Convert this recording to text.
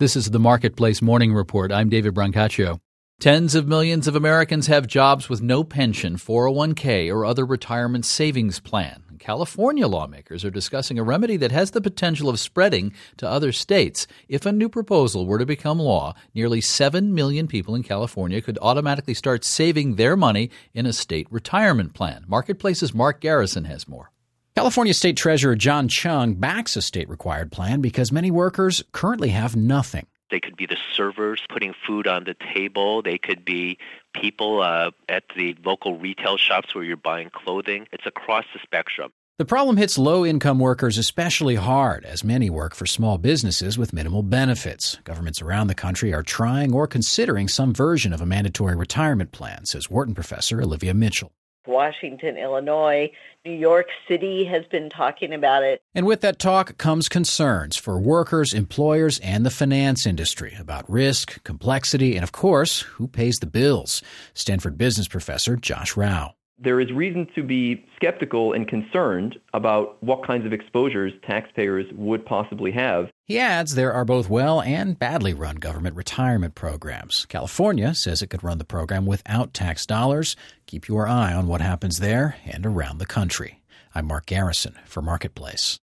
This is the Marketplace Morning Report. I'm David Brancaccio. Tens of millions of Americans have jobs with no pension, 401k, or other retirement savings plan. California lawmakers are discussing a remedy that has the potential of spreading to other states. If a new proposal were to become law, nearly 7 million people in California could automatically start saving their money in a state retirement plan. Marketplace's Mark Garrison has more. California State Treasurer John Chung backs a state-required plan because many workers currently have nothing. They could be the servers putting food on the table. They could be people at the local retail shops where you're buying clothing. It's across the spectrum. The problem hits low-income workers especially hard, as many work for small businesses with minimal benefits. Governments around the country are trying or considering some version of a mandatory retirement plan, says Wharton professor Olivia Mitchell. Washington, Illinois, New York City has been talking about it. And with that talk comes concerns for workers, employers, and the finance industry about risk, complexity, and, of course, who pays the bills. Stanford business professor Josh Rao. There is reason to be skeptical and concerned about what kinds of exposures taxpayers would possibly have. He adds there are both well and badly run government retirement programs. California says it could run the program without tax dollars. Keep your eye on what happens there and around the country. I'm Mark Garrison for Marketplace.